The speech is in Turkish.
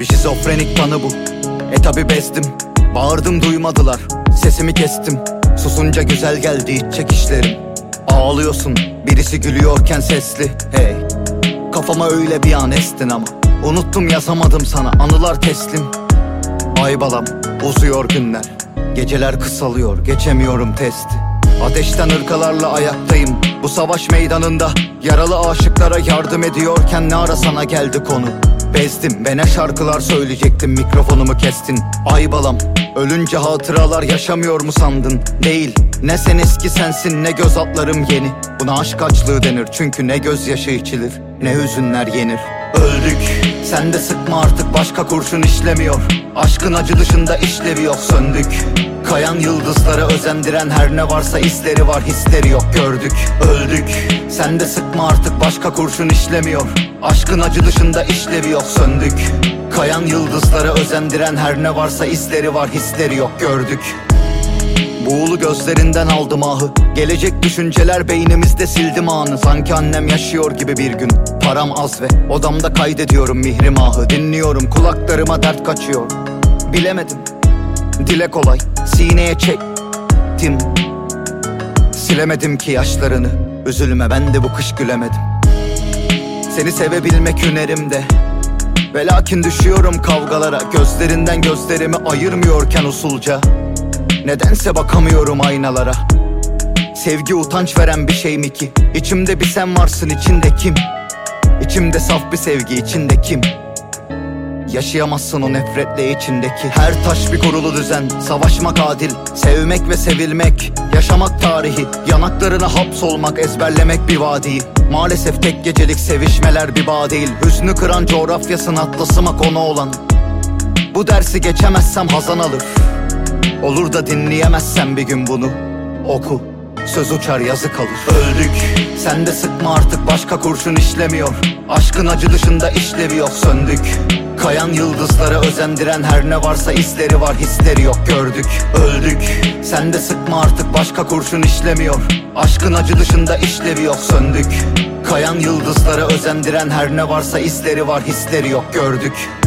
Bir şizofrenik tanı bu. Tabi bezdim. Bağırdım duymadılar. Sesimi kestim. Susunca güzel geldi iç çekişlerim. Ağlıyorsun birisi gülüyorken sesli. Hey, kafama öyle bir an estin ama unuttum yazamadım sana anılar teslim. Ay balam uzuyor günler. Geceler kısalıyor geçemiyorum testi. Ateşten ırkalarla ayaktayım bu savaş meydanında. Yaralı aşıklara yardım ediyorken ne ara sana geldi konu. Bezdim ve ne şarkılar söyleyecektim, mikrofonumu kestin. Ay balam, ölünce hatıralar yaşamıyor mu sandın? Değil, ne sen eski sensin ne göz altlarım yeni. Buna aşk açlığı denir çünkü ne gözyaşı içilir ne hüzünler yenir. Öldük, sen de sıkma artık başka kurşun işlemiyor. Aşkın acı dışında işlevi yok, söndük. Kayan yıldızlara özendiren her ne varsa izleri var, hisleri yok, gördük. Öldük, sen de sıkma artık başka kurşun işlemiyor. Aşkın acı dışında işlevi yok, söndük. Kayan yıldızlara özendiren her ne varsa izleri var, hisleri yok, gördük. Buğulu gözlerinden aldım ahı. Gelecek düşünceler beynimizde sildim anı. Sanki annem yaşıyor gibi bir gün. Param az ve odamda kaydediyorum mihrimahı. Dinliyorum kulaklarıma dert kaçıyor. Bilemedim, dile kolay sineye çektim. Silemedim ki yaşlarını. Üzülme ben de bu kış gülemedim. Seni sevebilmek hünerimde. Ve lakin düşüyorum kavgalara. Gözlerinden gözlerimi ayırmıyorken usulca. Nedense bakamıyorum aynalara. Sevgi utanç veren bir şey mi ki? İçimde bir sen varsın, içinde kim? İçimde saf bir sevgi, içinde kim? Yaşayamazsın o nefretle içindeki. Her taş bir kurulu düzen, savaşmak adil. Sevmek ve sevilmek, yaşamak tarihi. Yanaklarına hapsolmak, ezberlemek bir vadiyi. Maalesef tek gecelik sevişmeler bir bağ değil. Hüznü kıran coğrafyasın atlasıma konu olan. Bu dersi geçemezsem hazan alır. Olur da dinleyemezsen bir gün bunu, oku, söz uçar yazı kalır. Öldük, sen de sıkma artık başka kurşun işlemiyor. Aşkın acı dışında işlevi yok, söndük. Kayan yıldızlara özendiren her ne varsa izleri var, hisleri yok, gördük. Öldük, sen de sıkma artık başka kurşun işlemiyor. Aşkın acı dışında işlevi yok, söndük. Kayan yıldızlara özendiren her ne varsa izleri var, hisleri yok, gördük.